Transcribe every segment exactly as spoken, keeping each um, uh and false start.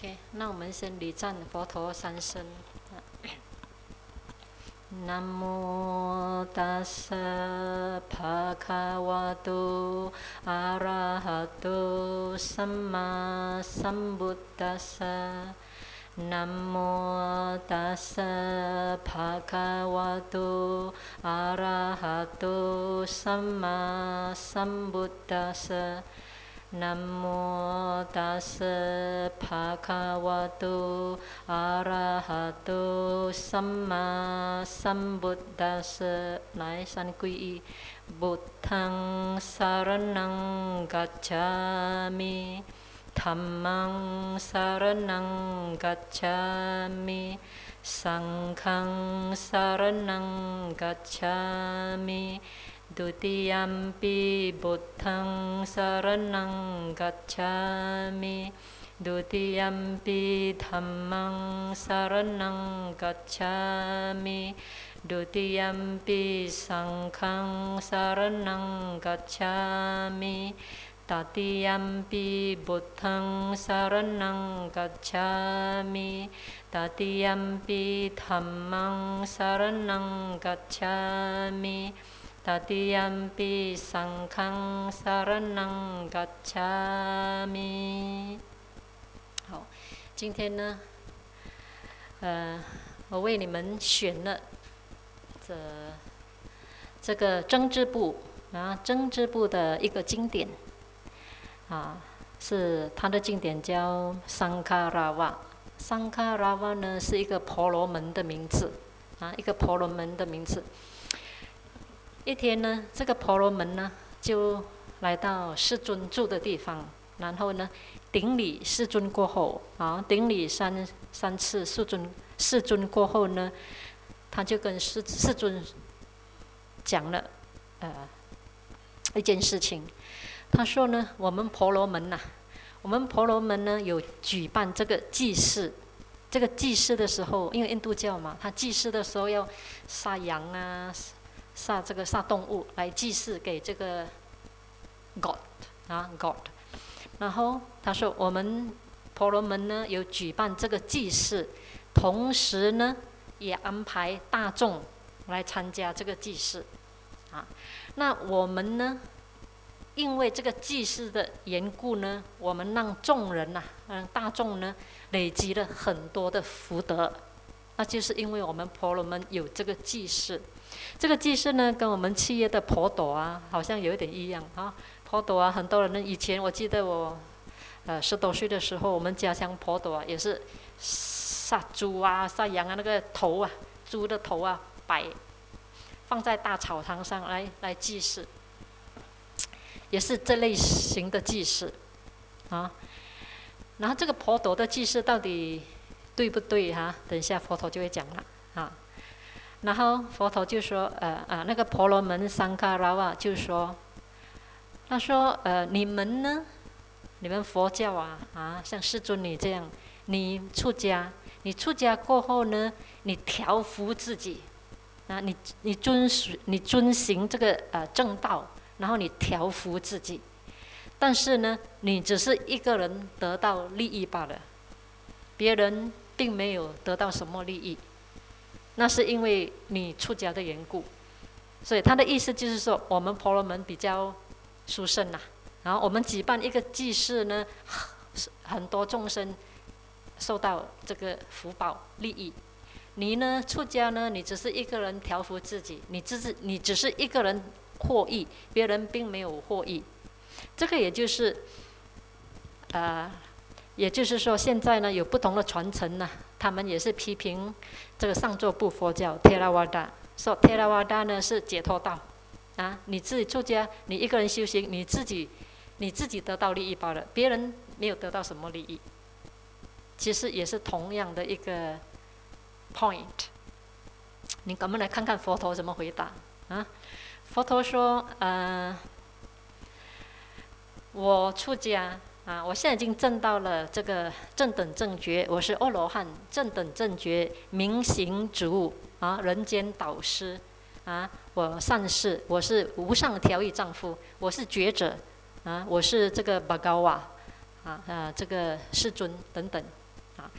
OK， 那我们先礼赞佛陀三声。南无达瑟帕卡瓦多阿拉哈多萨玛萨布达瑟。南无达瑟帕卡瓦多阿拉哈多萨玛萨布达瑟。南无达瑟帕卡瓦多阿拉哈多萨玛萨布达瑟。来，三皈依。布唐萨拉囊嘎查米，ธัมมังสารนังกัจฉามิ สังฆังสารนังกัจฉามิ ดุติยัมปิพุทธังสารนังกัจฉามิ ดุติยัมปิธัมมังสารนังกัจฉามิ ดุติยัมปิสังฆังสารนังกัจฉามิ ตติยัมปิพุทธังสารนังกัจฉามิ ตติยัมปิธัมมังสารนังกัจฉามิ ตติยัมปิสังฆังสารนังกัจฉามิ。好，今天呢，呃，我为你们选了这这个增支部啊，增支部的一个经典啊，是它的经典叫桑卡拉瓦。桑卡拉瓦呢是一个婆罗门的名字啊，一个婆罗门的名字。一天呢，这个婆罗门呢就来到世尊住的地方，然后呢顶礼世尊过后啊，顶礼三三次世尊世尊过后呢，他就跟世世尊讲了呃一件事情。他说呢，我们婆罗门呐、啊，我们婆罗门呢有举办这个祭祀。这个祭祀的时候，因为印度教嘛，他祭祀的时候要杀羊啊，杀这个杀动物来祭祀给这个 God 啊 God。然后他说，我们婆罗门呢有举办这个祭祀，同时呢也安排大众来参加这个祭祀啊。那我们呢？因为这个祭祀的缘故呢，我们让众人呐、啊，让大众呢累积了很多的福德。那就是因为我们婆罗门有这个祭祀，这个祭祀呢跟我们企业的婆朵啊好像有一点一样啊。婆朵啊，很多人以前我记得我呃十多岁的时候，我们家乡婆朵啊也是杀猪啊、杀羊啊，那个头啊，猪的头啊摆放在大草堂上来来祭祀。也是这类型的祭祀啊，然后这个婆陀的祭祀到底对不对哈、啊？等一下佛陀就会讲了啊。然后佛陀就说，呃啊，那个婆罗门桑卡拉瓦就说，他说，呃，你们呢，你们佛教啊啊，像世尊你这样，你出家，你出家过后呢，你调伏自己啊，你你遵循你遵行这个呃正道。然后你调伏自己，但是呢，你只是一个人得到利益罢了，别人并没有得到什么利益，那是因为你出家的缘故。所以他的意思就是说，我们婆罗门比较殊胜呐、啊，然后我们举办一个祭祀呢，很多众生受到这个福报利益。你呢，出家呢，你只是一个人调伏自己，你只是你只是一个人获益，别人并没有获益。这个也就是，呃，也就是说，现在呢有不同的传承呢，他们也是批评这个上座部佛教 Theravada， 说 Theravada 呢是解脱道啊，你自己出家，你一个人修行，你自己你自己得到利益罢了，别人没有得到什么利益。其实也是同样的一个 point。你我们来看看佛陀怎么回答啊？佛陀说：“呃，我出家啊，我现在已经证到了这个正等正觉，我是阿罗汉，正等正觉，明行足啊，人间导师啊，我善事，我是无上调御丈夫，我是觉者啊，我是这个巴高瓦啊啊，这个世尊等等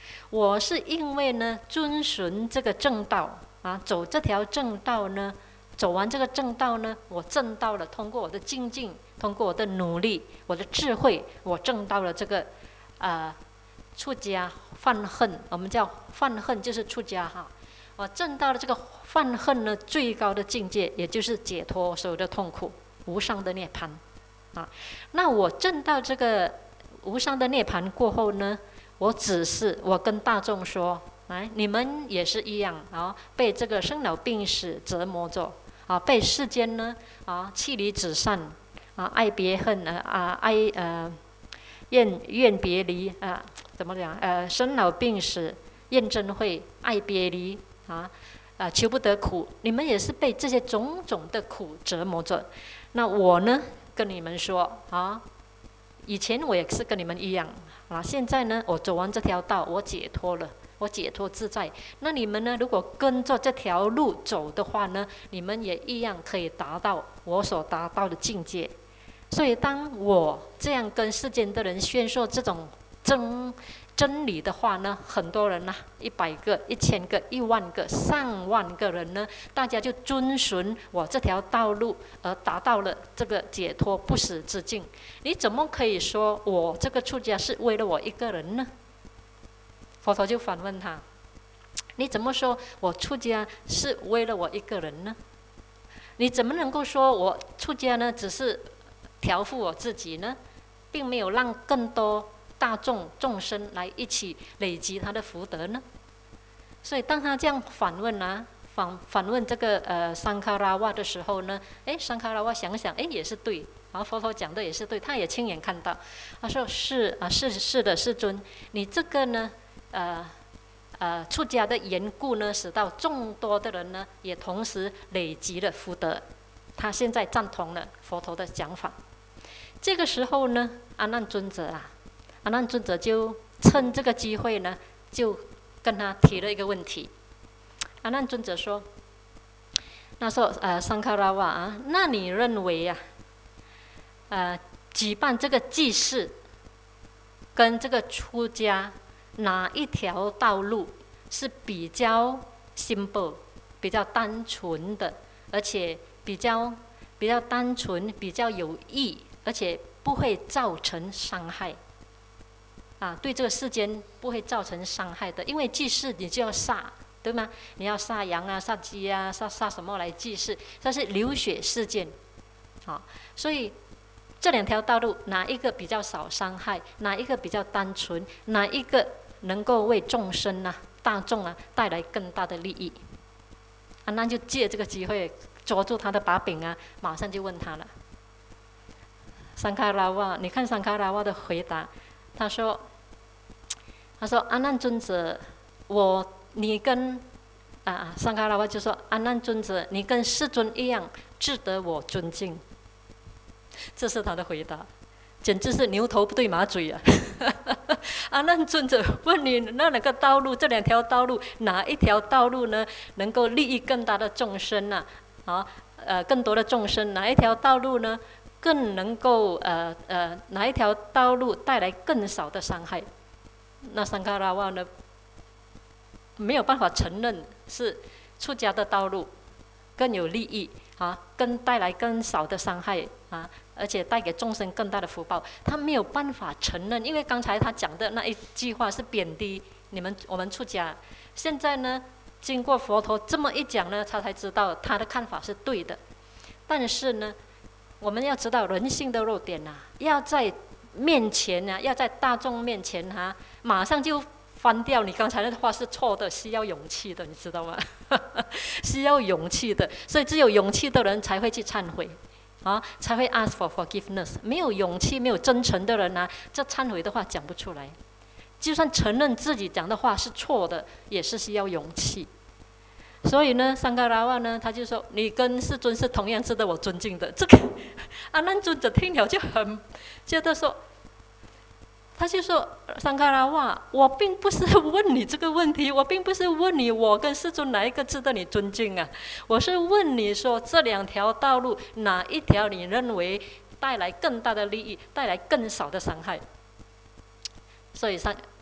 我是因为呢遵循这个正道啊，走这条正道呢，走完这个正道呢，我证到了，通过我的精进，通过我的努力，我的智慧，我证到了这个呃出家犯恨，我们叫犯恨就是出家哈。我证到了这个犯恨呢最高的境界，也就是解脱所有的痛苦，无上的涅槃啊。那我证到这个无上的涅槃过后呢，我只是我跟大众说，来，你们也是一样啊，被这个生老病死折磨着啊，被世间呢啊妻离子散啊，爱别恨啊啊爱呃怨怨别离啊，怎么讲呃生老病死怨憎会爱别离啊啊求不得苦，你们也是被这些种种的苦折磨着。那我呢跟你们说啊，以前我也是跟你们一样啊，现在呢我走完这条道，我解脱了，我解脱自在。那你们呢，如果跟着这条路走的话呢，你们也一样可以达到我所达到的境界。所以当我这样跟世间的人宣说这种真真理的话呢，很多人呢、啊，一百个、一千个、一万个、上万个人呢，大家就遵循我这条道路而达到了这个解脱不死之境。你怎么可以说我这个出家是为了我一个人呢？佛陀就反问他：你怎么说我出家是为了我一个人呢？你怎么能够说我出家呢只是调伏我自己呢，并没有让更多大众众生来一起累积他的福德呢？所以当他这样反问啊，反反问这个呃桑卡拉瓦的时候呢，哎，桑卡拉瓦想想，哎，也是对，然后佛陀讲的也是对，他也亲眼看到，他说是啊，是是的，世尊，你这个呢，呃。呃，出家的缘故呢，使到众多的人呢，也同时累积了福德。他现在赞同了佛陀的讲法。这个时候呢，阿难尊者啊，阿难尊者就趁这个机会呢，就跟他提了一个问题。阿难尊者说：“那说呃，桑卡拉瓦啊，那你认为啊，呃，举办这个祭祀跟这个出家？”哪一条道路是比较 simple、比较单纯的，而且比较比较单纯、比较有益，而且不会造成伤害啊？对这个世间不会造成伤害的，因为祭祀你就要杀，对吗？你要杀羊啊、杀鸡啊、杀杀什么来祭祀？这是流血事件啊，所以。这两条道路哪一个比较少伤害？哪一个比较单纯？哪一个能够为众生啊、大众啊带来更大的利益？阿难就借这个机会捉住他的把柄啊，马上就问他了。桑卡拉瓦，你看桑卡拉瓦的回答，他说：“他说阿难尊者，我你跟啊桑卡拉瓦就说阿难尊者，你跟世尊一样，值得我尊敬。”这是他的回答，简直是牛头不对马嘴啊！阿难尊者问你那两个道路，这两条道路哪一条道路呢，能够利益更大的众生呢、啊？啊，呃，更多的众生，哪一条道路呢，更能够呃呃，哪一条道路带来更少的伤害？那桑卡拉瓦呢，没有办法承认是出家的道路更有利益啊，更带来更少的伤害啊。而且带给众生更大的福报，他没有办法承认，因为刚才他讲的那一句话是贬低你们我们出家。现在呢，经过佛陀这么一讲呢，他才知道他的看法是对的。但是呢，我们要知道人性的弱点啊，要在面前啊，要在大众面前啊，马上就翻掉你刚才那话是错的，需要勇气的，你知道吗？需要勇气的，所以只有勇气的人才会去忏悔。啊，才会 ask for forgiveness。没有勇气、没有真诚的人呢、啊，这忏悔的话讲不出来。就算承认自己讲的话是错的，也是需要勇气。所以呢，桑卡拉瓦呢，他就说：“你跟世尊是同样值得我尊敬的。”这个阿难尊者听了就很觉得说。他就说：“桑卡拉瓦，我并不是问你这个问题，我并不是问你我跟世尊哪一个值得你尊敬啊，我是问你说这两条道路哪一条你认为带来更大的利益，带来更少的伤害？”所以桑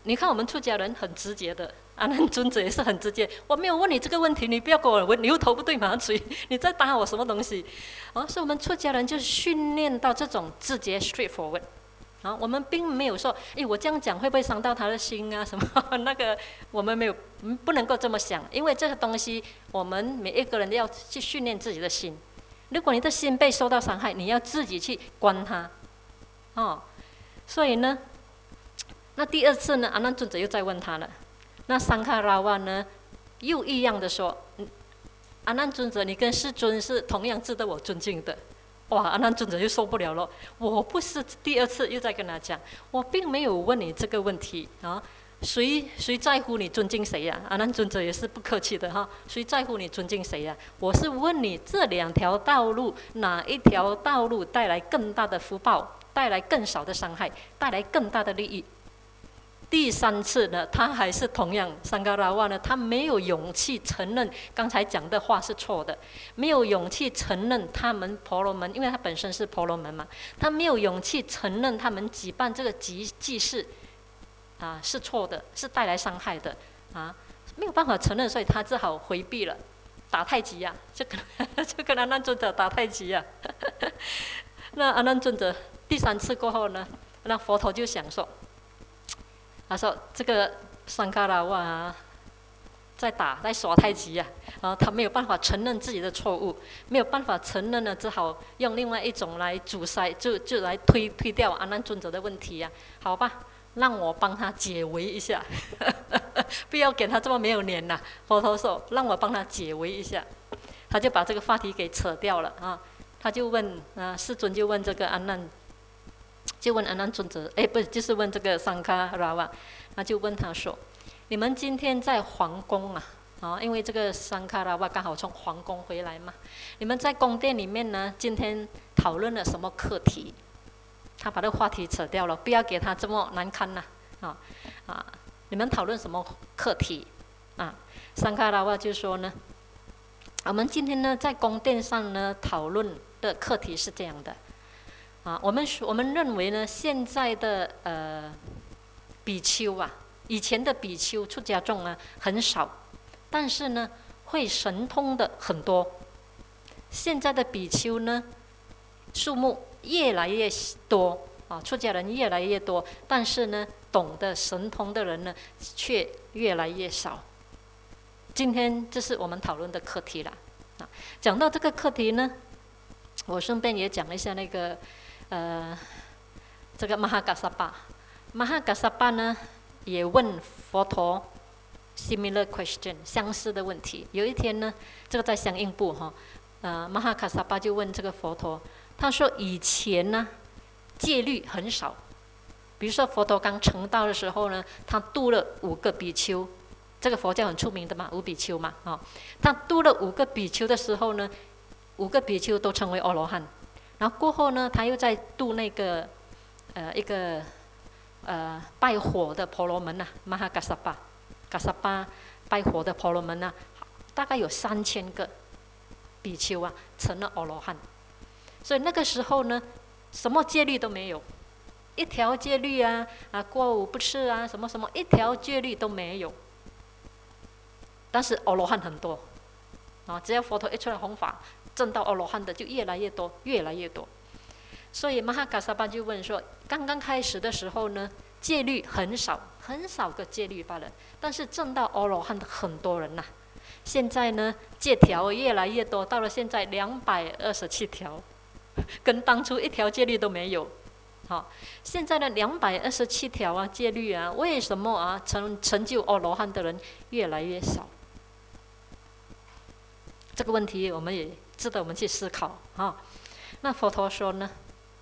你看我们出家人很直接的，阿难尊者也是很直接。我没有问你这个问题，你不要跟我问牛头不对马嘴，你在答我什么东西？哦，所以我们出家人就是训练到这种直接 straightforward。啊，我们并没有说，诶，我这样讲会不会伤到他的心啊？什么那个，我们没有，不能够这么想，因为这个东西，我们每一个人都要去训练自己的心。如果你的心被受到伤害，你要自己去关它，哦，所以呢，那第二次呢，阿难尊者又再问他了，那桑卡拉瓦呢，又一样的说，阿难尊者，你跟世尊是同样值得我尊敬的。哇，阿难尊者就受不了了。我不是第二次又在跟他讲，我并没有问你这个问题啊，谁谁在乎你尊敬谁呀、啊？阿难尊者也是不客气的哈，谁在乎你尊敬谁呀、啊？我是问你这两条道路哪一条道路带来更大的福报，带来更少的伤害，带来更大的利益。第三次呢，他还是同样，桑嘎拉瓦呢，他没有勇气承认刚才讲的话是错的，没有勇气承认他们婆罗门，因为他本身是婆罗门嘛，他没有勇气承认他们举办这个祭祭祀啊是错的，是带来伤害的啊，没有办法承认，所以他只好回避了，打太极呀、啊，就跟就跟阿难尊者打太极呀、啊。那阿难尊者第三次过后呢，那佛陀就想说。他说：“这个桑卡拉瓦啊，在打，在耍太极呀、啊！啊，他没有办法承认自己的错误，没有办法承认呢，只好用另外一种来阻塞，就就来推推掉阿难尊者的问题呀、啊。好吧，让我帮他解围一下，不要给他这么没有脸呐、啊。佛陀说，让我帮他解围一下，他就把这个话题给扯掉了啊。他就问啊，世尊就问这个阿难。”就问阿难尊者，哎，不是，就是问这个桑卡拉瓦，他就问他说：“你们今天在皇宫啊？啊，因为这个桑卡拉瓦刚好从皇宫回来嘛，你们在宫殿里面呢，今天讨论了什么课题？”他把这个话题扯掉了，不要给他这么难堪呐、啊！啊啊，你们讨论什么课题？啊，桑卡拉瓦就说呢，我们今天呢在宫殿上呢讨论的课题是这样的。啊，我们我们认为呢，现在的呃比丘啊，以前的比丘出家众啊很少，但是呢会神通的很多。现在的比丘呢数目越来越多啊，出家人越来越多，但是呢懂得神通的人呢却越来越少。今天这是我们讨论的课题了。啊，讲到这个课题呢，我顺便也讲一下那个。呃，这个马哈嘎萨巴，马哈嘎萨巴呢也问佛陀 similar question 相似的问题。有一天呢，这个在相应部哈，呃，马哈嘎萨巴就问这个佛陀，他说以前呢戒律很少，比如说佛陀刚成道的时候呢，他度了五个比丘，这个佛教很出名的嘛，五比丘嘛，啊、哦，他度了五个比丘的时候呢，五个比丘都成为阿罗汉。然后过后呢，他又在度那个呃一个呃拜火的婆罗门呐、啊，马哈嘎萨巴，嘎萨巴拜火的婆罗门呐、啊，大概有三千个比丘啊，成了阿罗汉。所以那个时候呢，什么戒律都没有，一条戒律啊啊过午不吃啊，什么什么一条戒律都没有。但是阿罗汉很多啊，只要佛陀一出来弘法。证到阿罗汉的就越来越多，越来越多。所以马哈嘎萨巴就问说：刚刚开始的时候呢，戒律很少，很少个戒律罢了。但是证到阿罗汉的很多人呐、啊。现在呢，戒条越来越多，到了现在两百二十七条，跟当初一条戒律都没有。好，现在的两百二十七条啊，戒律啊，为什么啊成成就阿罗汉的人越来越少？这个问题我们也值得我们去思考啊。那佛陀说呢？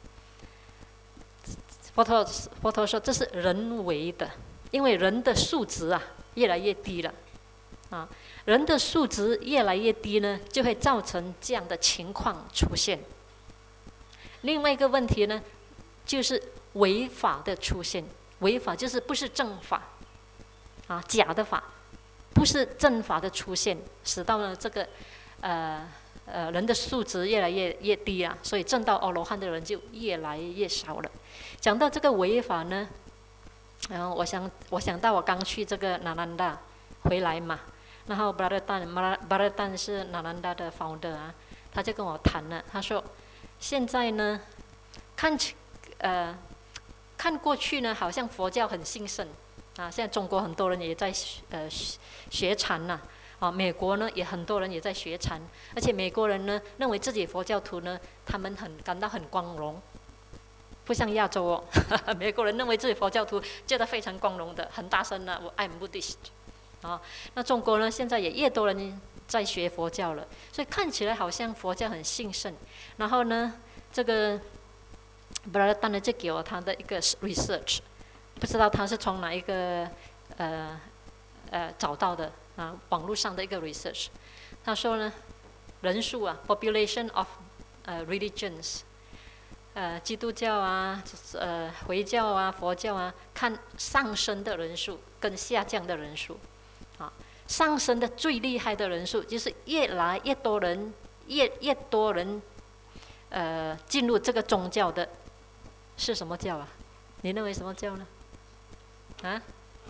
佛陀佛陀说这是人为的，因为人的素质啊越来越低了啊，人的素质越来越低呢，就会造成这样的情况出现。另外一个问题呢，就是违法的出现，违法就是不是正法啊，假的法，不是正法的出现，使到了这个呃。呃，人的素质越来越越低啊，所以证到阿罗汉的人就越来越少了。讲到这个违法呢， 然后我想我想到我刚去这个纳兰达回来嘛，然后 Brother Tan，Brother Tan 是纳兰达的 founder 啊，他就跟我谈了，他说现在呢，看呃看过去呢，好像佛教很兴盛啊，现在中国很多人也在呃学禅呐、啊，啊，美国呢也很多人也在学禅，而且美国人呢认为自己佛教徒呢，他们很感到很光荣。不像亚洲哦，美国人认为自己佛教徒觉得非常光荣的，很大声的，我 I'm Buddhist 啊。那中国呢，现在也越多人在学佛教了，所以看起来好像佛教很兴盛。然后呢，这个 Brother Tan 呢就给我他的一个 research， 不知道他是从哪一个呃呃找到的啊，网络上的一个 research。他说呢，人数啊 ，population of 呃 religions。呃，基督教啊，呃，回教啊，佛教啊，看上升的人数跟下降的人数，啊，上升的最厉害的人数就是越来越多人，越越多人，呃，进入这个宗教的，是什么教啊？你认为什么教呢？啊？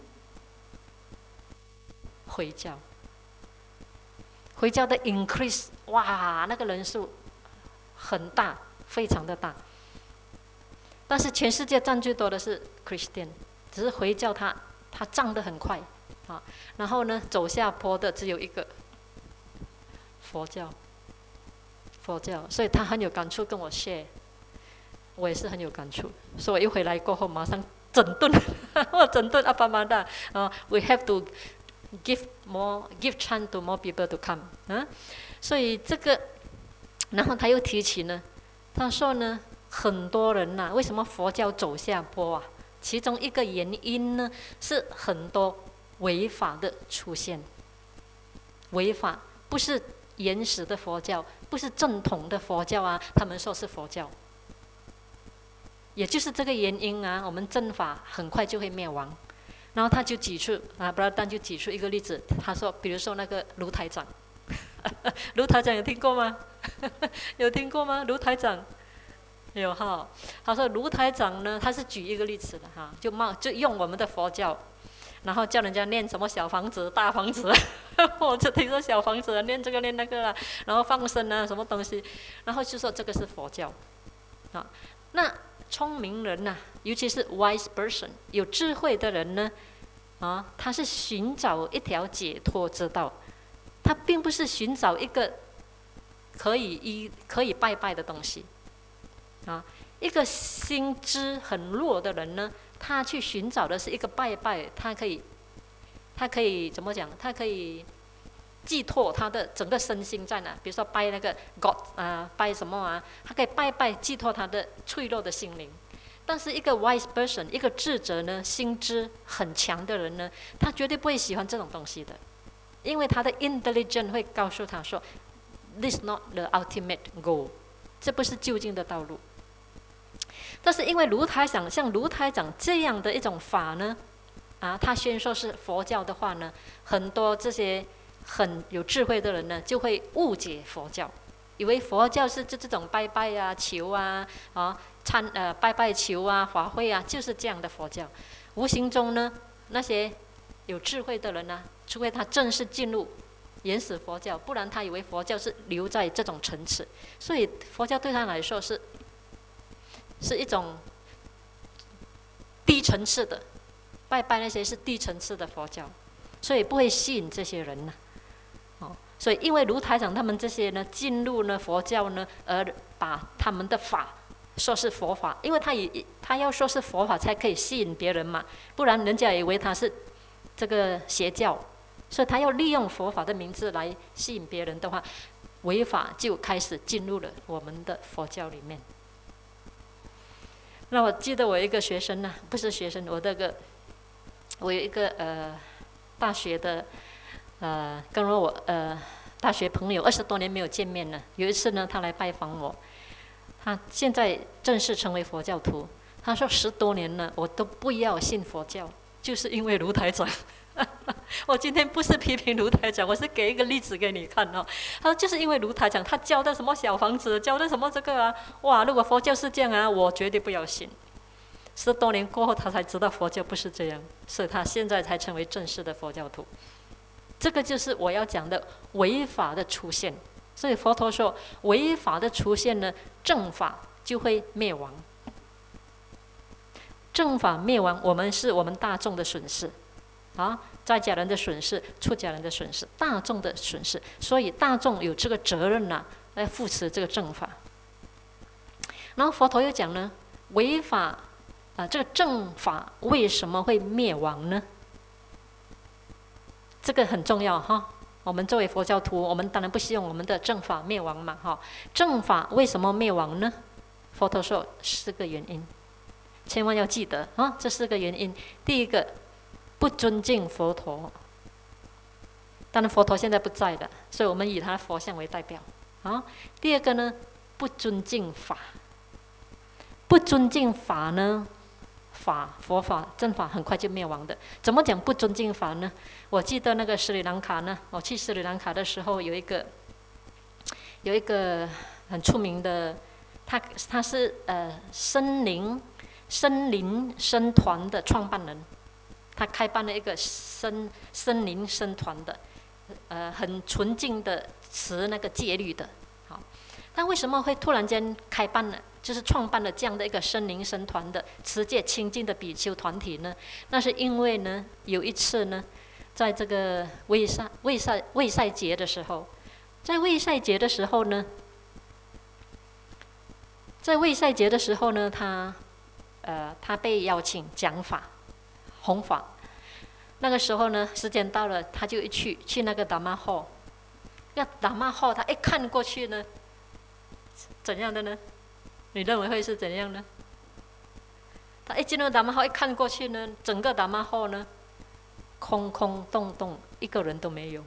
回教。回教的 increase， 哇，那个人数很大，非常的大。但是全世界占最多的是 Christian， 只是回教它它涨得很快啊。然后呢，走下坡的只有一个佛教，佛教，所以他很有感触跟我 share， 我也是很有感触。所以我一回来过后，马上整顿，我整顿阿巴马达啊 ，we have to give more give chance to more people to come 啊。所以这个，然后他又提起呢，他说呢。很多人呐、啊，为什么佛教走下坡啊？其中一个原因呢，是很多违法的出现。违法不是原始的佛教，不是正统的佛教啊，他们说是佛教。也就是这个原因啊，我们正法很快就会灭亡。然后他就举出啊，布拉丹就举出一个例子，他说，比如说那个卢台长，卢台长有听过吗？有听过吗？卢台长。有哈，他说卢台长呢，他是举一个例子的哈，就冒就用我们的佛教，然后叫人家念什么小房子、大房子，我就听说小房子念这个念那个啊，然后放生啊什么东西，然后就说这个是佛教，啊，那聪明人呐、啊，尤其是 wise person 有智慧的人呢，啊，他是寻找一条解脱之道，他并不是寻找一个可以依可以拜拜的东西。啊，一个心知很弱的人呢，他去寻找的是一个拜拜，他可以，他可以怎么讲？他可以寄托他的整个身心在哪？比如说拜那个 God 啊，拜什么啊？他可以拜拜寄托他的脆弱的心灵。但是一个 wise person， 一个智者呢，心知很强的人呢，他绝对不会喜欢这种东西的，因为他的 intelligence 会告诉他说 ，this is not the ultimate goal， 这不是究竟的道路。但是因为卢台长像卢台长这样的一种法呢，啊，他宣说是佛教的话呢，很多这些很有智慧的人呢，就会误解佛教，以为佛教是这这种拜拜啊、求啊、啊参呃拜拜求啊、法会啊，就是这样的佛教。无形中呢，那些有智慧的人呢、啊，除非他正式进入原始佛教，不然他以为佛教是留在这种层次，所以佛教对他来说是。是一种低层次的拜拜，那些是低层次的佛教，所以不会吸引这些人呢、啊。哦，所以因为卢台长他们这些呢进入呢佛教呢，而把他们的法说是佛法，因为他也他要说是佛法才可以吸引别人嘛，不然人家以为他是这个邪教，所以他要利用佛法的名字来吸引别人的话，违法就开始进入了我们的佛教里面。那我记得我一个学生呢、啊，不是学生，我那个我有一个呃大学的呃跟我呃大学朋友，二十多年没有见面了。有一次呢，他来拜访我，他现在正式成为佛教徒。他说十多年了，我都不要信佛教，就是因为卢台长。我今天不是批评卢台长，我是给一个例子给你看哦。他说就是因为卢台长他教的什么小房子，教的什么这个啊，哇！如果佛教是这样啊，我绝对不要信。 十多年过后，他才知道佛教不是这样，所以他现在才成为正式的佛教徒。这个就是我要讲的违法的出现。所以佛陀说，违法的出现呢，正法就会灭亡。正法灭亡，我们是我们大众的损失啊，在家人的损失，出家人的损失，大众的损失。所以大众有这个责任呐、啊，来扶持这个正法。然后佛陀又讲呢，违法啊，这个正法为什么会灭亡呢？这个很重要哈。我们作为佛教徒，我们当然不希望我们的正法灭亡嘛，哈。正法为什么灭亡呢？佛陀说四个原因，千万要记得啊，这四个原因。第一个，不尊敬佛陀。当然佛陀现在不在了，所以我们以他佛像为代表啊。第二个呢，不尊敬法。不尊敬法呢？法佛法正法很快就灭亡的。怎么讲不尊敬法呢？我记得那个斯里兰卡呢，我去斯里兰卡的时候，有一个有一个很出名的，他他是呃森林森林僧团的创办人，他开办了一个森森林僧团的，呃很纯净的持那个戒律的。好，他为什么会突然间开办呢？就是创办了这样的一个森林僧团的持戒清净的比丘团体呢？那是因为呢，有一次呢，在这个卫赛卫赛卫赛节的时候，在卫赛节的时候呢，在卫赛节的时候呢，他呃他被邀请讲法弘法。那个时候呢，时间到了，他就一去去那个达玛后，那达玛后他一看过去呢，怎样的呢？你认为会是怎样呢？他一进入达玛后，一看过去呢，整个达玛后呢，空空洞洞，一个人都没有，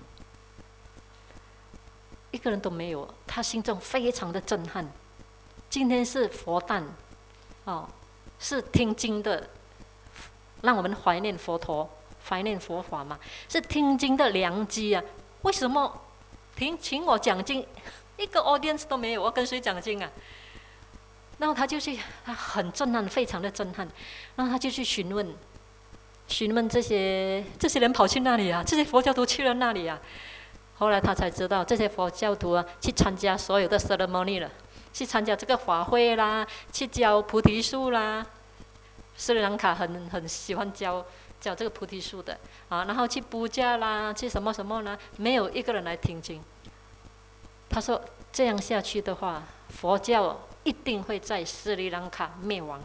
一个人都没有。他心中非常的震撼。今天是佛诞，哦，是听经的，让我们怀念佛陀、怀念佛法嘛，是听经的良机啊。为什么听请我讲经，一个 audience 都没有？我跟谁讲经啊？然后他就去，他很震撼，非常的震撼。然后他就去询问，询问这些这些人跑去哪里啊？这些佛教徒去了哪里啊？后来他才知道，这些佛教徒啊，去参加所有的 ceremony 了，去参加这个法会啦，去教菩提树啦。斯里兰卡很很喜欢教教这个菩提树的啊，然后去布加啦，去什么什么呢？没有一个人来听经。他说这样下去的话，佛教一定会在斯里兰卡灭亡。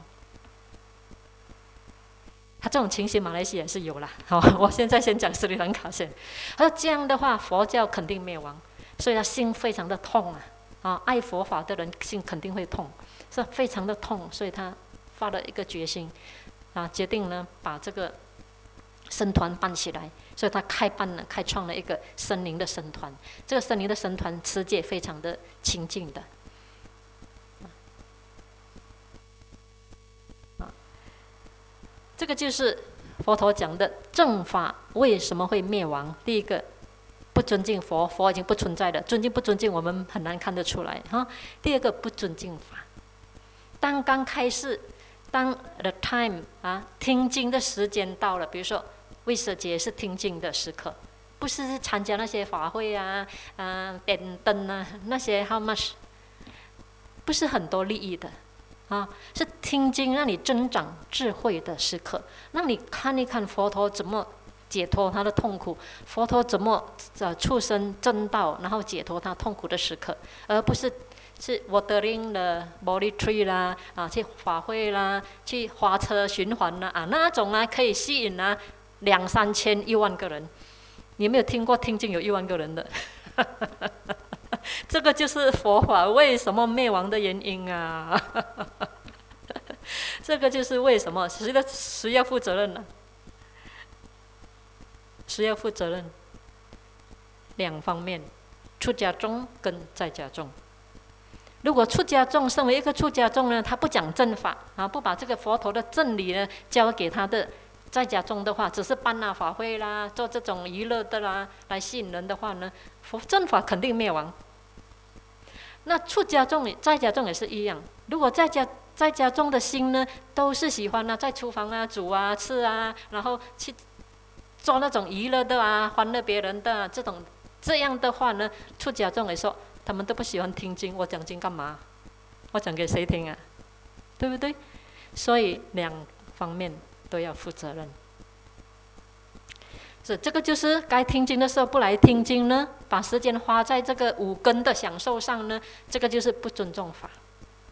他这种情形马来西亚也是有啦。好，我现在先讲斯里兰卡先。他说这样的话，佛教肯定灭亡，所以他心非常的痛啊！啊，爱佛法的人心肯定会痛，是非常的痛，所以他发了一个决心，啊，决定呢把这个僧团办起来。所以他开办了、开创了一个森林的僧团。这个森林的僧团持戒非常的清净的。这个就是佛陀讲的正法为什么会灭亡。第一个，不尊敬佛，佛已经不存在了，尊敬不尊敬我们很难看得出来哈。第二个，不尊敬法。当刚开始，当 the time 啊，听经的时间到了，比如说卫生节是听经的时刻，不是参加那些法会啊、啊点灯啊那些 how much， 不是很多利益的。啊，是听经让你增长智慧的时刻，让你看一看佛陀怎么解脱他的痛苦，佛陀怎么呃出生正道，然后解脱他痛苦的时刻，而不是是 watering 的 body tree 啦，啊，去法会啦，去花车循环啦，啊，那种啊可以吸引啊两三千一万个人。你有没有听过听经有一万个人的？这个就是佛法为什么灭亡的原因啊！这个就是为什么谁的谁要负责任呢、啊？谁要负责任？两方面，出家众跟在家众。如果出家众身为一个出家众呢，他不讲正法啊，不把这个佛陀的真理呢教给他的在家众的话，只是办啊法会啦，做这种娱乐的啦，来吸引人的话呢，佛正法肯定灭亡。那出家众、在家众也是一样。如果在家在家中的心呢，都是喜欢啊，在厨房啊煮啊吃啊，然后去做那种娱乐的啊，欢乐别人的、啊、这种，这样的话呢，出家众来说，他们都不喜欢听经。我讲经干嘛？我讲给谁听啊？对不对？所以两方面都要负责任。是这个就是该听经的时候不来听经呢，把时间花在这个五根的享受上呢，这个就是不尊重法。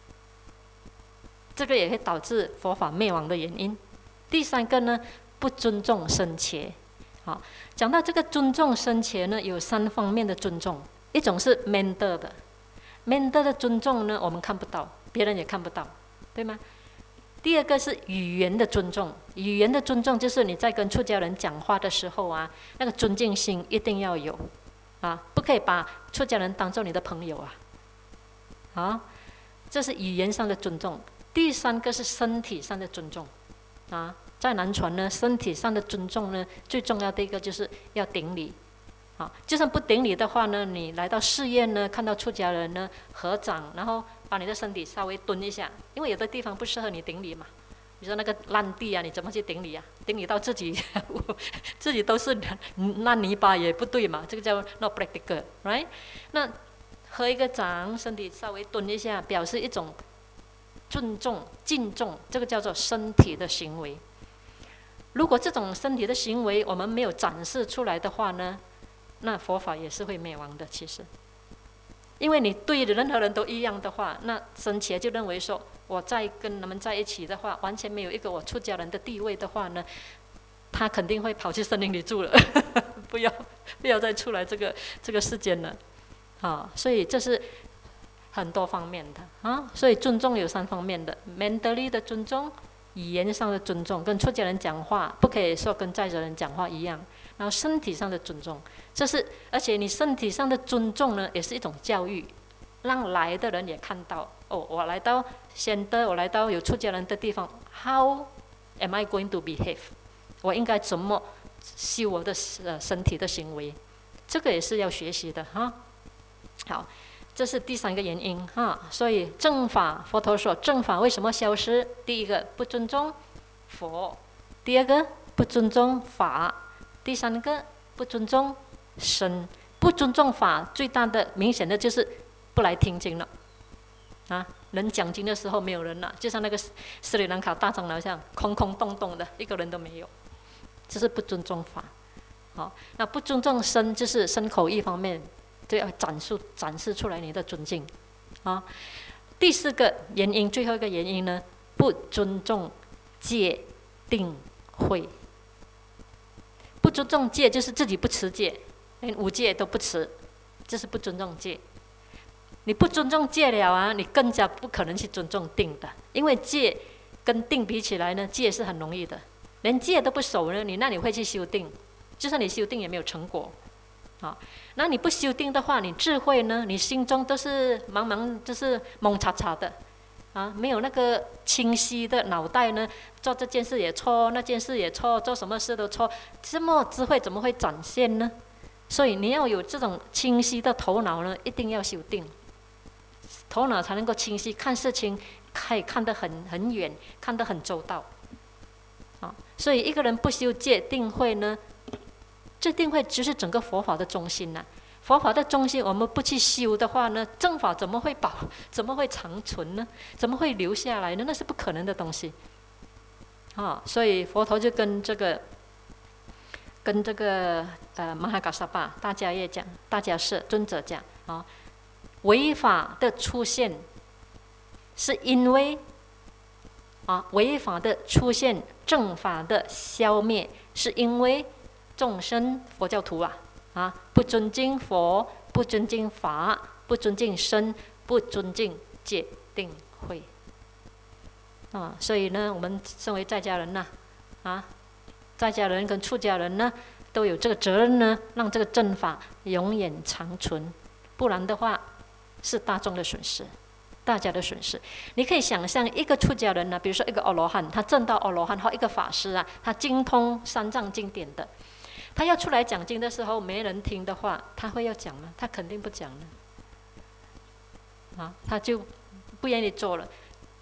这个也会导致佛法灭亡的原因。第三个呢，不尊重僧伽。好，讲到这个尊重僧伽呢，有三方面的尊重。一种是 mental 的 mental 的尊重呢，我们看不到，别人也看不到，对吗？第二个是语言的尊重。语言的尊重就是你在跟出家人讲话的时候啊，那个尊敬心一定要有啊，不可以把出家人当做你的朋友啊。好，这是语言上的尊重。第三个是身体上的尊重啊，在南传呢，身体上的尊重呢，最重要的一个就是要顶礼啊。就算不顶礼的话呢，你来到寺院呢，看到出家人呢合掌，然后把你的身体稍微蹲一下，因为有的地方不适合你顶礼嘛。你说那个烂地啊，你怎么去顶礼啊？顶礼到自己自己都是烂泥巴也不对嘛，这个叫 not practical， right？ 那合一个掌，身体稍微蹲一下，表示一种尊重、敬重，这个叫做身体的行为。如果这种身体的行为我们没有展示出来的话呢，那佛法也是会灭亡的。其实，因为你对任何人都一样的话，那僧伽就认为说，我在跟他们在一起的话，完全没有一个我出家人的地位的话呢，他肯定会跑去森林里住了，不要不要再出来这个这个世间了。啊，所以这是很多方面的啊，所以尊重有三方面的 ：mentally 的尊重、语言上的尊重，跟出家人讲话不可以说跟在家人讲话一样；然后身体上的尊重，这是而且你身体上的尊重呢，也是一种教育，让来的人也看到哦，我来到仙德，我来到有出家人的地方 ，How am I going to behave？ 我应该怎么修我的呃身体的行为？这个也是要学习的哈。好。这是第三个原因哈，所以正法，佛陀说正法为什么消失？第一个不尊重佛，第二个不尊重法，第三个不尊重僧。不尊重法最大的明显的就是不来听经了啊！人讲经的时候没有人了，就像那个斯里兰卡大长老像空空洞洞的，一个人都没有，这是不尊重法。好，那不尊重僧就是身口意方面。就要展示展示出来你的尊敬啊。第四个原因，最后一个原因呢，不尊重戒定慧。不尊重戒就是自己不持戒，连五戒都不持，这是不尊重戒。你不尊重戒了啊，你更加不可能去尊重定的，因为戒跟定比起来呢，戒是很容易的，连戒都不守呢，你那你会去修定？就算你修定也没有成果。啊，那你不修定的话，你智慧呢？你心中都是茫茫，就是蒙查查的，啊，没有那个清晰的脑袋呢。做这件事也错，那件事也错，做什么事都错，这么智慧怎么会展现呢？所以你要有这种清晰的头脑呢，一定要修定，头脑才能够清晰，看事情可以看得很很远，看得很周到。啊，所以一个人不修戒定慧呢？这定慧只是整个佛法的中心呐、啊，佛法的中心，我们不去修的话呢，正法怎么会保？怎么会长存呢？怎么会留下来呢？那是不可能的东西。啊，所以佛陀就跟这个，跟这个呃马哈嘎萨巴大家也讲，大家是尊者讲啊，违法的出现，是因为啊违法的出现，正法的消灭，是因为。众生佛教徒啊啊，不尊敬佛，不尊敬法，不尊敬僧，不尊敬戒定慧啊。所以呢，我们身为在家人呐 啊, 啊，在家人跟出家人呢，都有这个责任呢，让这个正法永远长存。不然的话，是大众的损失，大家的损失。你可以想象一个出家人呢，比如说一个阿罗汉，他证到阿罗汉，或一个法师啊，他精通三藏经典的。他要出来讲经的时候，没人听的话，他会要讲吗？他肯定不讲了，啊，他就不愿意做了，啊，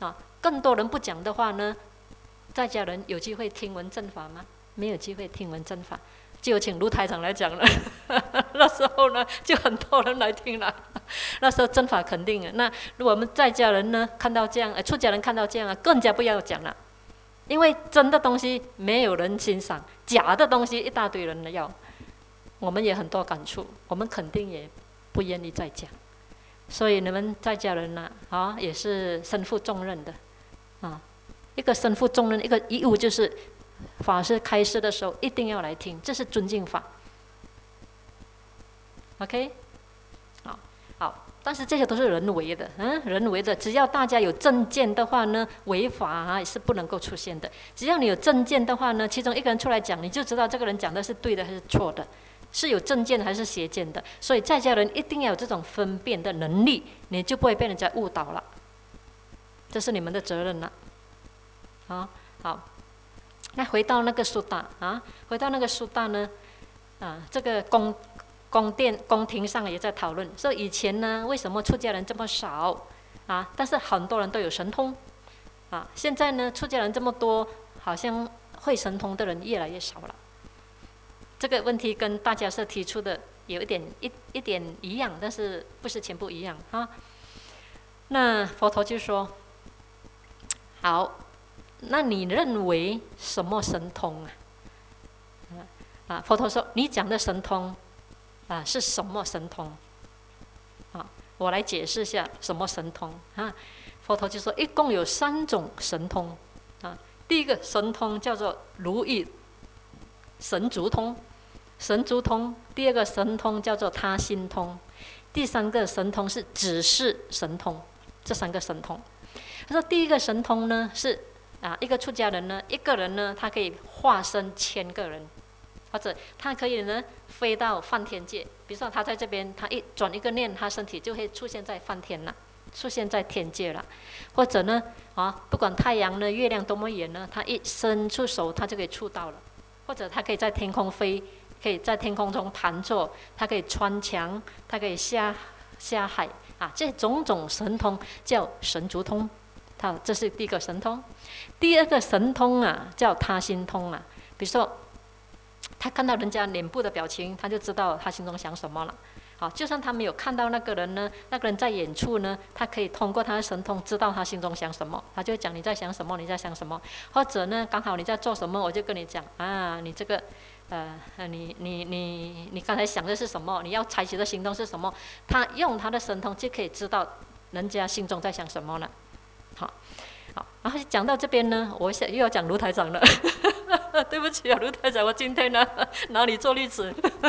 更多人不讲的话呢，在家人有机会听闻正法吗？没有机会听闻正法，就有请卢台长来讲了。那时候呢，就很多人来听了。那时候正法肯定了。那如果我们在家人呢看到这样，呃，出家人看到这样啊，更加不要讲了，因为真的东西没有人欣赏，假的东西一大堆人要。我们也很多感触，我们肯定也不愿意再讲。所以你们在家人呢、啊，啊，也是身负重任的，啊，一个身负重任，一个义务就是法师开示的时候一定要来听，这是尊敬法。OK， 好，好，但是这些都是人为的，嗯，人为的，只要大家有正见的话呢，违法啊是不能够出现的。只要你有正见的话呢，其中一个人出来讲，你就知道这个人讲的是对的还是错的。是有正见还是邪见的，所以在家人一定要有这种分辨的能力，你就不会被人家误导了。这是你们的责任了。好，好，那回到那个苏大啊，回到那个苏大呢，啊，这个宫宫殿宫廷上也在讨论，说以前呢为什么出家人这么少啊？但是很多人都有神通啊，现在呢出家人这么多，好像会神通的人越来越少了。这个问题跟大家是提出的有一点一一点一样，但是不是全部一样啊？那佛陀就说：好，那你认为什么神通啊？啊，佛陀说你讲的神通啊是什么神通？啊，我来解释一下什么神通啊。佛陀就说一共有三种神通啊。第一个神通叫做如意神足通。神足通，第二个神通叫做他心通，第三个神通是指示神通。这三个神通，他说第一个神通呢是啊，一个出家人呢，一个人呢，他可以化身千个人，或者他可以呢飞到梵天界。比如说他在这边，他一转一个念，他身体就会出现在梵天了，出现在天界了。或者呢啊，不管太阳呢、月亮多么远呢，他一伸出手，他就可以触到了。或者他可以在天空飞。可以在天空中盘坐，它可以穿墙，它可以下下海啊，这种种神通叫神足通，它这是第一个神通。第二个神通啊，叫他心通啊。比如说，他看到人家脸部的表情，他就知道他心中想什么了。好，就算他没有看到那个人呢，那个人在远处呢，他可以通过他的神通知道他心中想什么，他就会讲你在想什么，你在想什么。或者呢，刚好你在做什么，我就跟你讲啊，你这个。呃，你你你你刚才想的是什么？你要采取的行动是什么？他用他的神通就可以知道人家心中在想什么了。好，好，然后讲到这边呢，我想又要讲卢台长了。对不起啊，卢台长，我今天呢拿你做例子。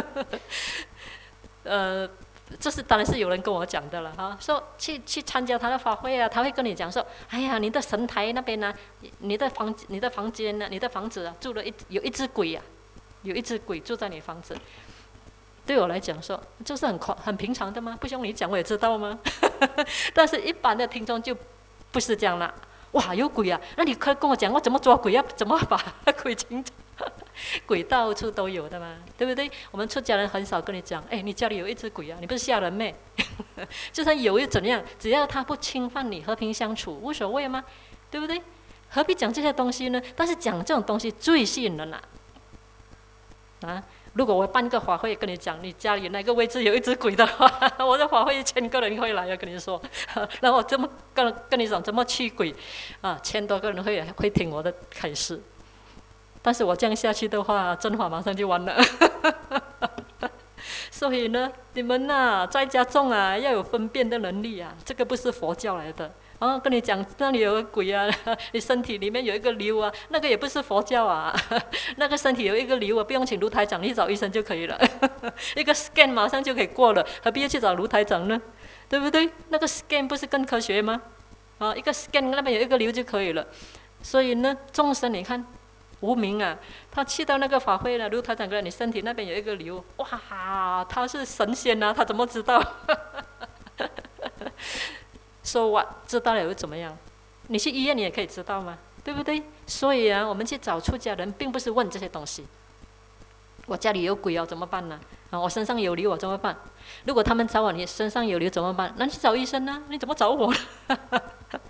呃，这是当然是有人跟我讲的了哈，说去去参加他的法会啊，他会跟你讲说，哎呀，你的神台那边呢、啊，你的房你的房间呢、啊，你的房子啊，住了一有一只鬼啊。有一只鬼住在你房子，对我来讲说，这是很很平常的吗？不用你讲我也知道吗？但是一般的听众就不是这样了。哇，有鬼啊！那你可以跟我讲，我怎么抓鬼啊？怎么把鬼清楚？鬼到处都有的嘛，对不对？我们出家人很少跟你讲，哎，你家里有一只鬼啊，你不是吓人咩？就算有又怎样？只要他不侵犯你，和平相处无所谓吗？对不对？何必讲这些东西呢？但是讲这种东西最吸引人了。啊！如果我办个法会跟你讲，你家里那个位置有一只鬼的话，我的法会一千个人会来啊，跟你说。然后我这么跟跟你讲怎么驱鬼啊，千多个人会会听我的开示。但是我这样下去的话，正法马上就完了。所以呢，你们呐、啊，在家中啊，要有分辨的能力啊，这个不是佛教来的。然后跟你讲那里有个鬼啊，你身体里面有一个瘤啊，那个也不是佛教啊。那个身体有一个瘤啊，不用请卢台长，你找医生就可以了。一个 scan 马上就可以过了，何必要去找卢台长呢？对不对？那个 scan 不是更科学吗？啊，一个 scan 那边有一个瘤就可以了。所以呢，众生你看无明啊，他去到那个法会了，卢台长跟你身体那边有一个瘤，哇，他是神仙啊，他怎么知道？So what？ 知道了又怎么样？你去医院你也可以知道吗？对不对？所以啊，我们去找出家人，并不是问这些东西。我家里有鬼哦，怎么办呢？啊，我身上有瘤，我怎么办？如果他们找我，你身上有瘤怎么办？那你去找医生呢？你怎么找我呢？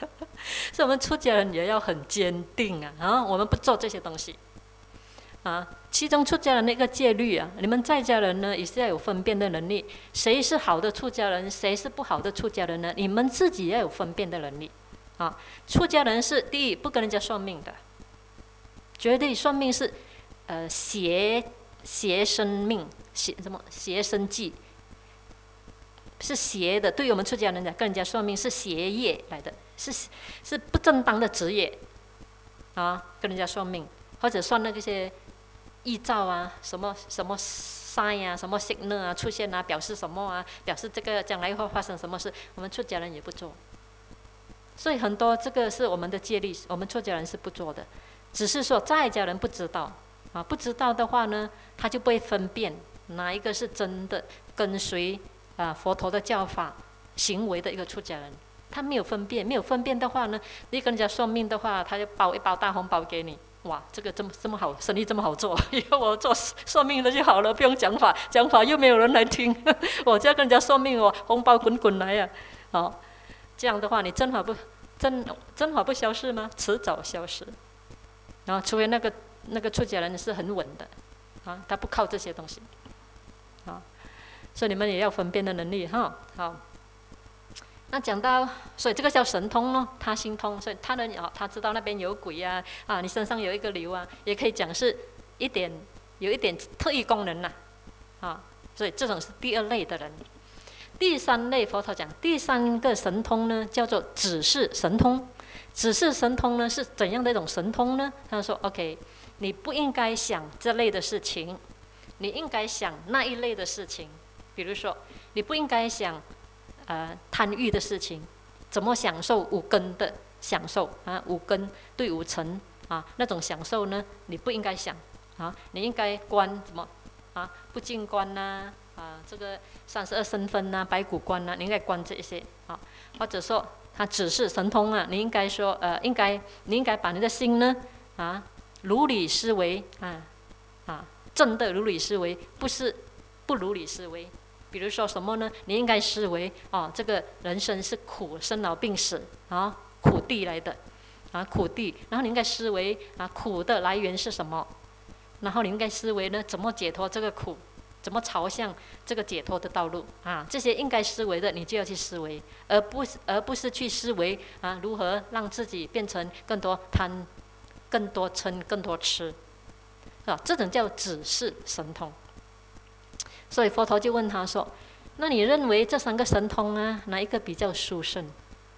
所以我们出家人也要很坚定啊！啊，我们不做这些东西啊。其中出家人的一个戒律啊，你们在家人呢也是要有分辨的能力，谁是好的出家人，谁是不好的出家人呢？你们自己要有分辨的能力啊。出家人是第一不跟人家算命的，绝对算命是呃邪邪生命，邪什么邪生计。是邪的，对于我们出家人讲，跟人家算命是邪业来的，是是不正当的职业啊！跟人家算命，或者算那些预兆啊，什么什么 sign 啊，什么 signal 啊出现啊，表示什么啊？表示这个将来会发生什么事？我们出家人也不做，所以很多这个是我们的戒律，我们出家人是不做的，只是说在家人不知道啊，不知道的话呢，他就不会分辨哪一个是真的跟随。啊，佛陀的教法行为的一个出家人，他没有分辨，没有分辨的话呢，你跟人家算命的话，他就包一包大红包给你，哇，这个这么这么好，生意这么好做，以后我做算命的就好了，不用讲法，讲法又没有人来听，我就要跟人家算命哦，红包滚滚来呀、啊，好，这样的话，你正好不正正好不消失吗？迟早消失，然后除非那个那个出家人是很稳的，啊，他不靠这些东西，啊。所以你们也要分辨的能力哈。好，那讲到，所以这个叫神通咯，他心通，所以他能哦，他知道那边有鬼啊，啊，你身上有一个瘤啊，也可以讲是一点有一点特异功能呐、啊，啊，所以这种是第二类的人。第三类佛陀讲，第三个神通呢，叫做指示神通。指示神通呢是怎样的一种神通呢？他说 ：“OK， 你不应该想这类的事情，你应该想那一类的事情。”比如说，你不应该想，呃，贪欲的事情，怎么享受五根的享受啊？五根对五尘啊，那种享受呢，你不应该想啊，你应该观什么啊？不净观呐，啊，这个三十二身分呐，白骨观呐，你应该观这些啊，或者说他只是神通啊，你应该说，呃，应该你应该把你的心呢，啊，如理思维啊，啊，正的如理思维，不是不如理思维。比如说什么呢？你应该思维哦，这个人生是苦，生老病死啊，苦地来的啊，苦地。然后你应该思维啊，苦的来源是什么？然后你应该思维呢，怎么解脱这个苦？怎么朝向这个解脱的道路啊？这些应该思维的，你就要去思维，而不是而不是去思维啊，如何让自己变成更多贪、更多嗔、更多痴啊？这种叫指示神通。所以佛陀就问他说：“那你认为这三个神通啊，哪一个比较殊胜？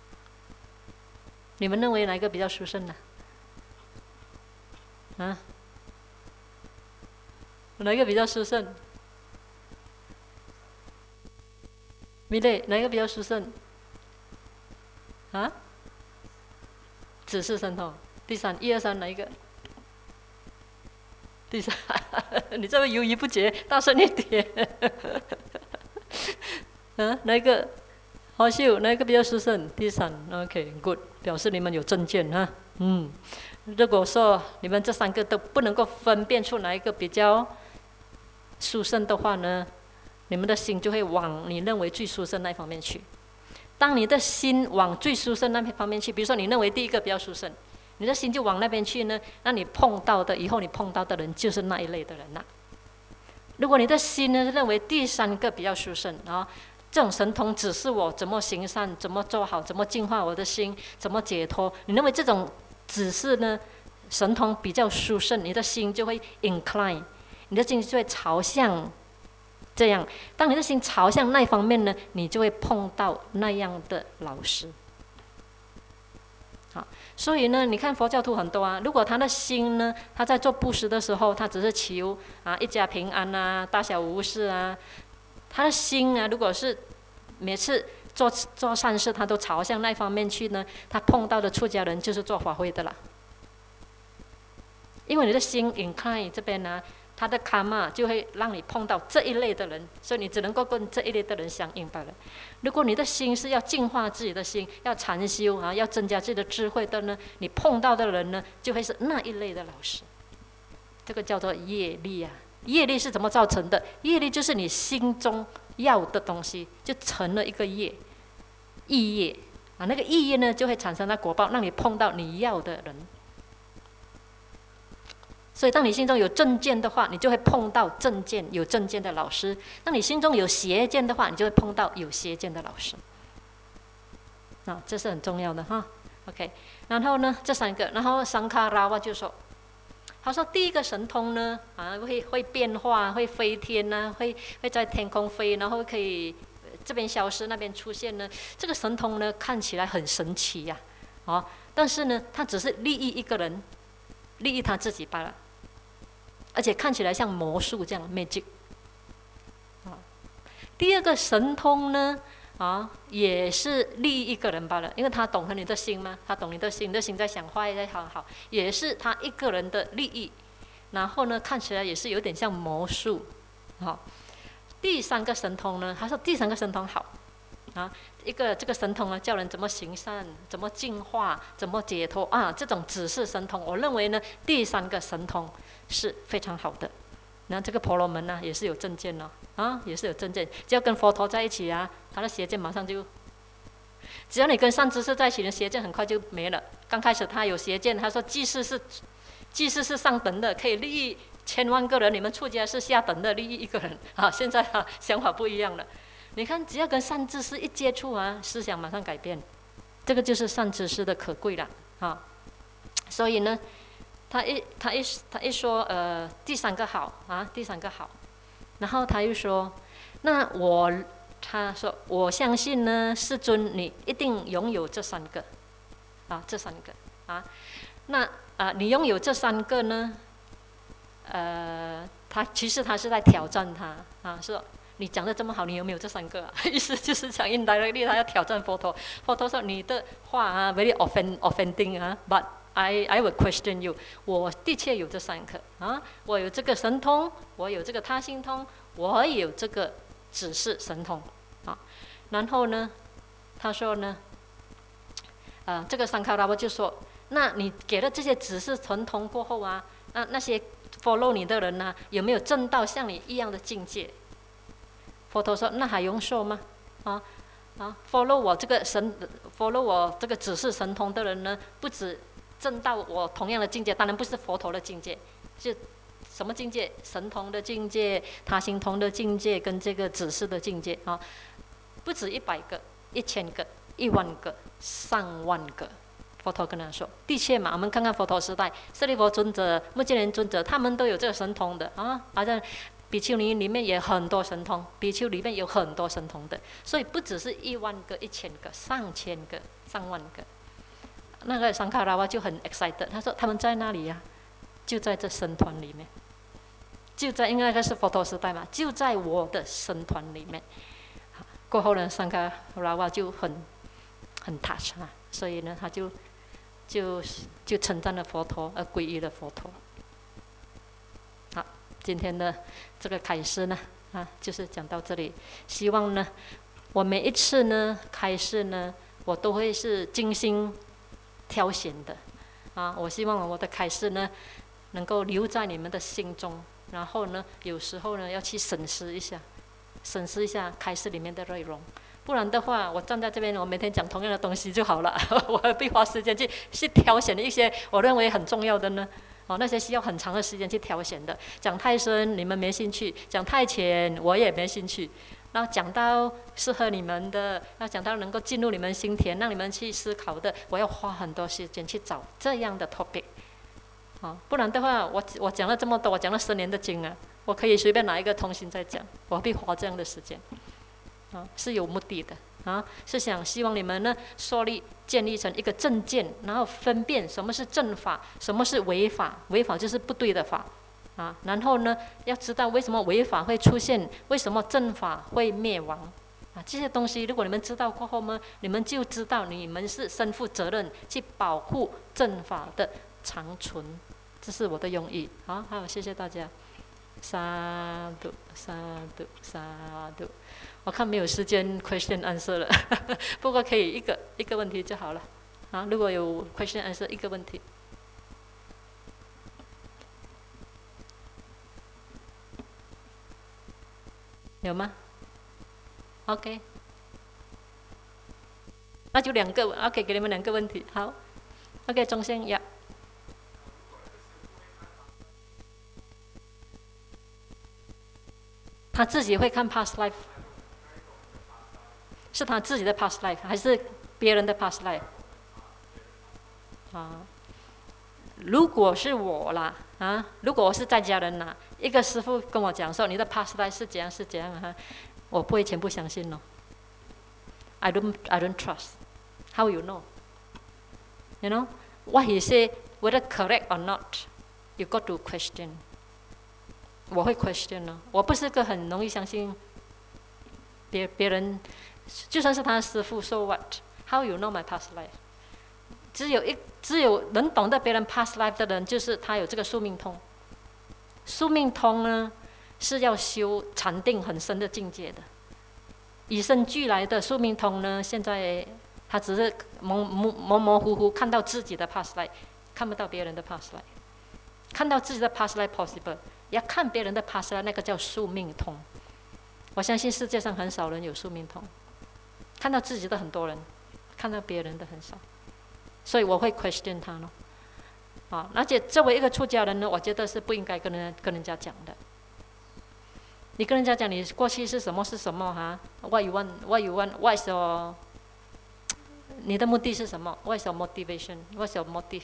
你们认为哪一个比较殊胜呢、啊？啊，哪一个比较殊胜？米类哪一个比较殊胜？啊？指示神通。第三，一二三，哪一个？第三，你这么犹豫不决，大声一点。啊，哪一个？好秀，哪一个比较殊胜？第三 ，OK，good， 表示你们有正见哈。嗯，如果说你们这三个都不能够分辨出哪一个比较殊胜的话呢，你们的心就会往你认为最殊胜那一方面去。当你的心往最殊胜那方面去，比如说你认为第一个比较殊胜，你的心就往那边去呢，那你碰到的以后你碰到的人就是那一类的人了。如果你的心呢认为第三个比较殊胜啊。这种神通指示我怎么行善，怎么做好，怎么净化我的心，怎么解脱。你认为这种指示呢，神通比较殊胜，你的心就会 incline， 你的心就会朝向这样。当你的心朝向那一方面呢，你就会碰到那样的老师。好，所以呢，你看佛教徒很多啊，如果他的心呢，他在做布施的时候，他只是求啊一家平安啊，大小无事啊。他的心啊，如果是每次做做善事，他都朝向那方面去呢，他碰到的出家人就是做法会的啦。因为你的心引开这边呢、啊，他的卡玛就会让你碰到这一类的人，所以你只能够跟这一类的人相应罢了。如果你的心是要净化自己的心，要禅修啊，要增加自己的智慧的呢，你碰到的人呢，就会是那一类的老师。这个叫做业力啊。业力是怎么造成的？业力就是你心中要的东西，就成了一个业，意业啊，那个意义呢就会产生那果报，让你碰到你要的人。所以当你心中有正见的话，你就会碰到正见有正见的老师；当你心中有邪见的话，你就会碰到有邪见的老师。啊，这是很重要的哈。OK， 然后呢，这三个，然后桑卡拉瓦就说，他说第一个神通呢，啊，会会变化，会飞天呐、啊，会会在天空飞，然后可以这边消失，那边出现呢。这个神通呢，看起来很神奇呀、啊，啊，但是呢，他只是利益一个人，利益他自己罢了。而且看起来像魔术这样 magic。啊，第二个神通呢，啊，也是利益一个人罢了，因为他懂得你的心嘛，他懂你的心，你的心在想坏在好好，也是他一个人的利益。然后呢，看起来也是有点像魔术。好，第三个神通呢，他说第三个神通好，啊，一个这个神通呢，叫人怎么行善，怎么净化，怎么解脱啊，这种指示神通，我认为呢，第三个神通是非常好的。那这个婆罗门呢，也是有正见哦，啊，也是有正见，只要跟佛陀在一起啊，他的邪见马上就，只要你跟善知识在一起，的邪见很快就没了。刚开始他有邪见，他说祭祀是祭祀是上等的，可以利益千万个人，你们出家是下等的，利益一个人啊。现在啊，想法不一样了。你看，只要跟善知识一接触啊，思想马上改变，这个就是善知识的可贵了啊。所以呢，他一他一他一说呃第三个好啊，第三个好，然后他又说，那我他说我相信呢，世尊你一定拥有这三个啊，这三个啊，那啊你拥有这三个呢，呃，他其实他是在挑战他啊，说。你讲的这么好，你有没有这三个啊？意思就是讲 indirectly 他要挑战佛陀。佛陀说你的话啊 very offend offending 啊 ，but I I will question you。我的确有这三个啊，我有这个神通，我有这个他心通，我有这个指示神通啊。然后呢，他说呢，呃，这个桑卡拉巴就说，那你给了这些指示神通过后啊，那那些 follow 你的人呢、啊，有没有证到像你一样的境界？佛陀说：“那还用说吗？啊啊 ，follow 我这个神 ，follow 我这个指示神通的人呢，不止证到我同样的境界，当然不是佛陀的境界，是什么境界？神通的境界、他心通的境界跟这个指示的境界啊，不止一百个、一千个、一万个、上万个。”佛陀跟他说：“的确嘛，我们看看佛陀时代，舍利弗尊者、目犍连尊者，他们都有这个神通的啊，好像。”比丘尼里面也很多神通，比丘里面有很多神通的，所以不只是一万个、一千个、上千个、上万个。那个桑卡拉瓦就很 excited， 他说他们在那里呀、啊？就在这僧团里面，就在因为那个是佛陀时代嘛，就在我的僧团里面。过后呢，桑卡拉瓦就很很 touch 啊，所以呢，他就就就称赞了佛陀，而皈依了佛陀。好。今天的这个开示呢，啊，就是讲到这里。希望呢，我每一次呢开示呢，我都会是精心挑选的，啊，我希望我的开示呢，能够留在你们的心中。然后呢，有时候呢要去审视一下，审视一下开示里面的内容。不然的话，我站在这边，我每天讲同样的东西就好了，我何必花时间去去挑选一些我认为很重要的呢？哦，那些需要很长的时间去挑选的，讲太深你们没兴趣，讲太浅我也没兴趣。然后讲到适合你们的，要讲到能够进入你们心田，让你们去思考的，我要花很多时间去找这样的 topic。哦，不然的话，我我讲了这么多，我讲了十年的经啊，我可以随便拿一个通行在讲，我何必花这样的时间？啊，是有目的的啊，是想希望你们呢树立建立成一个正见，然后分辨什么是正法，什么是违法，违法就是不对的法啊。然后呢，要知道为什么违法会出现，为什么正法会灭亡啊？这些东西如果你们知道过后呢，你们就知道你们是身负责任去保护正法的长存，这是我的用意。好，好，谢谢大家。沙度沙度沙度，我看没有时间 question answer 了，不过可以一个一个问题就好了。啊，如果有 question answer 一个问题，有吗 ？OK， 那就两个 ，OK， 给你们两个问题，好 ，OK， 中线呀。他自己会看 past life， 是他自己的 past life 还是别人的 past life？ 啊，如果是我啦，啊，如果我是在家人啦，一个师傅跟我讲说你的 past life 是怎样是怎样啊，我不会全部相信哦。I don't I don't trust. How you know? You know what he say, whether correct or not, you got to question. 我会 question 呢，我不是个很容易相信别别人，就算是他的师傅 ，so what? How you know my past life? 只有一只有能懂得别人 past life 的人，就是他有这个宿命通。宿命通呢，是要修禅定很深的境界的。与生俱来的宿命通呢，现在他只是模模模模糊糊看到自己的 past life， 看不到别人的 past life。看到自己的 past life possible， 要看别人的 past life， 那个叫宿命通。我相信世界上很少人有宿命通，看到自己的很多人，看到别人的很少，所以我会 question 他咯。啊，而且作为一个出家人呢，我觉得是不应该跟人跟人家讲的。你跟人家讲你过去是什么是什么哈 ？What you want? What you want? What's your 你的目的是什么 ？What's your motivation? What's your motive?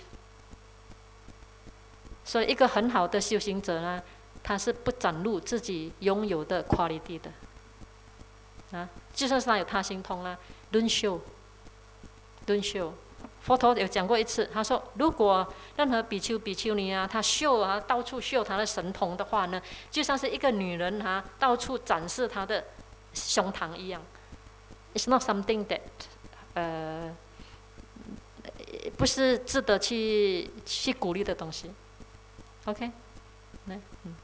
所以一个很好的修行者呢，他是不展露自己拥有的 quality 的。啊，就算是他有他心通啊 ，don't show，don't show。佛陀有讲过一次，他说，如果任何比丘、比丘尼啊，他秀啊，到处秀他的神通的话呢，就像是一个女人啊，到处展示她的胸膛一样。It's not something that， 呃，不是值得去去鼓励的东西。OK， 来，嗯。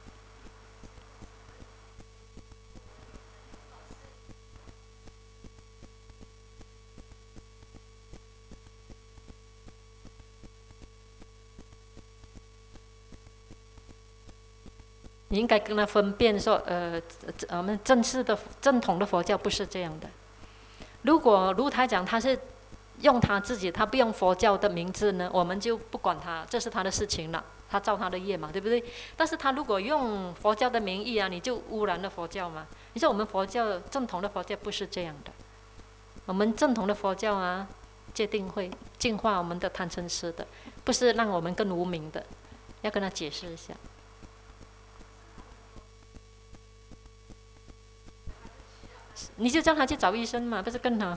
你应该跟他分辨说，呃，我们正式的正统的佛教不是这样的。如果如他讲他是用他自己，他不用佛教的名字呢，我们就不管他，这是他的事情了，他造他的业嘛，对不对？但是他如果用佛教的名义啊，你就污染了佛教嘛。你说我们佛教正统的佛教不是这样的，我们正统的佛教啊，戒定慧净化我们的贪嗔痴的，不是让我们更无明的，要跟他解释一下。你就叫他去找医生嘛，不是更好？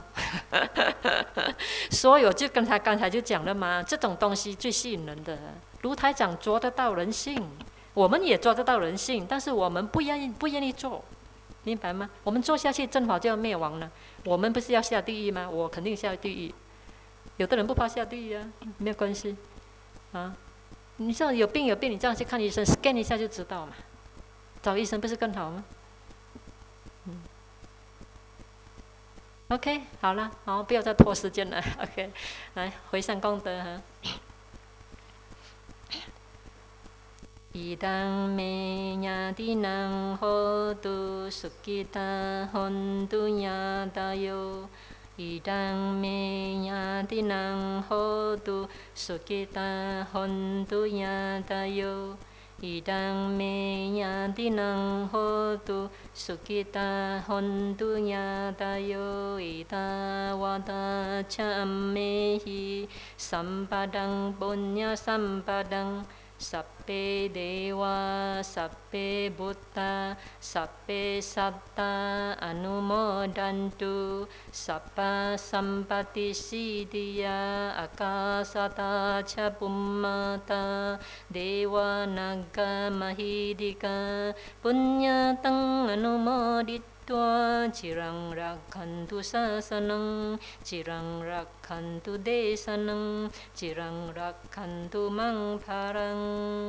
所有就跟他刚才就讲了嘛，这种东西最吸引人的。如台长捉得到人性，我们也捉得到人性，但是我们不愿意不愿意做，明白吗？我们做下去，正法就要灭亡了。我们不是要下地狱吗？我肯定下地狱。有的人不怕下地狱啊，没有关系啊。你像有病有病，你这样去看医生 ，scan 一下就知道嘛。找医生不是更好吗？嗯。OK， 好了，好，不要再拖时间了。OK， 来回向功德哈。Idang me nyadinang hotu sukita hontu nyadayo. Idang me nyadinang hotu sukita hontu nyadayo. Idang me nyadinang hotu sukita hontu nyadayo. Ita wada chammehi sampadang punya sampadang. Sappe dewa, sappe buddha, sappe satta anumodantu, sappa sampati siddhya akasata ca pummata, dewa naga mahidika, punyatang anumodit Tua cirang rakhantu sasanang, cirang rakhantu desanang, cirang rakhantu mang parang.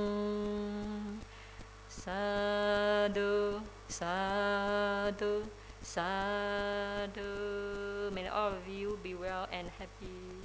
Sadhu, sadhu, sadhu. May all of you be well and happy.